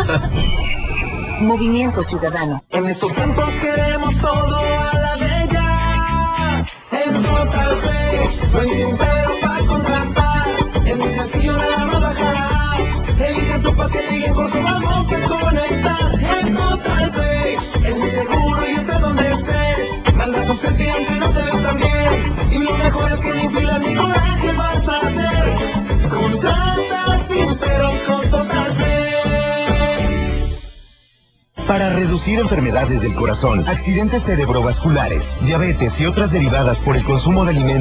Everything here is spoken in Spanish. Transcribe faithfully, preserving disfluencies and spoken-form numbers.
Movimiento Ciudadano. En estos tiempos queremos todo a la bella. En Total Play, no hay dinero para contratar. En mi sencillo nada más bajará. Elige tu paquete y en corto vamos a conectar. En Total Play, es mi seguro y esté donde estés. Manda tu selfie aunque no te ves tan bien. Y lo mejor es que ni fila ni coraje vas a hacer. Contrata sin pero con Total Play. Para reducir enfermedades del corazón, accidentes cerebrovasculares, diabetes y otras derivadas por el consumo de alimentos